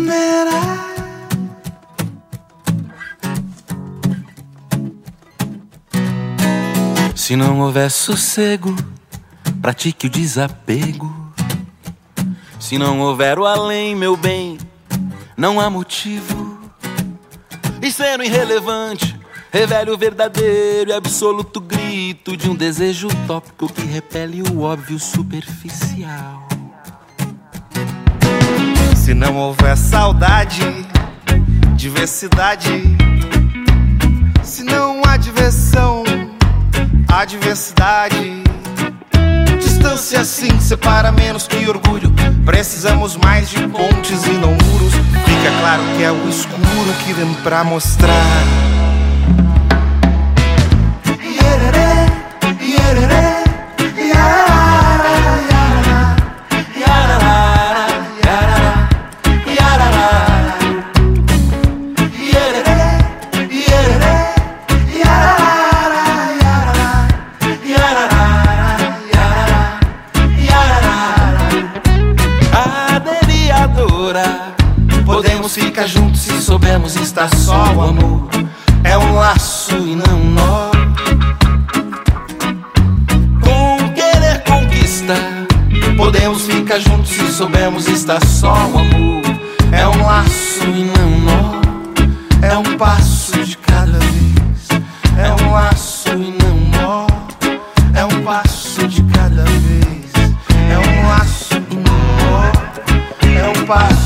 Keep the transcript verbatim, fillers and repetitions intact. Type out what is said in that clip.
primeira. Se não houver sossego, pratique o desapego. Se não houver o além, meu bem, não há motivo. E sendo irrelevante, revele o verdadeiro e absoluto grito de um desejo utópico que repele o óbvio superficial. Se não houver saudade, diversidade. Se não há diversão, há diversidade. Distância sim separa menos que orgulho. Precisamos mais de pontes e não muros. Fica claro que é o escuro que vem pra mostrar. Podemos ficar juntos se soubermos estar só. O amor é um laço e não um nó. Com querer conquistar, podemos ficar juntos se soubermos estar só. O amor é um laço e não um nó. É um passo de cada vez. É um laço e não um nó. É um passo de cada vez. É um laço e não um nó. É um passo.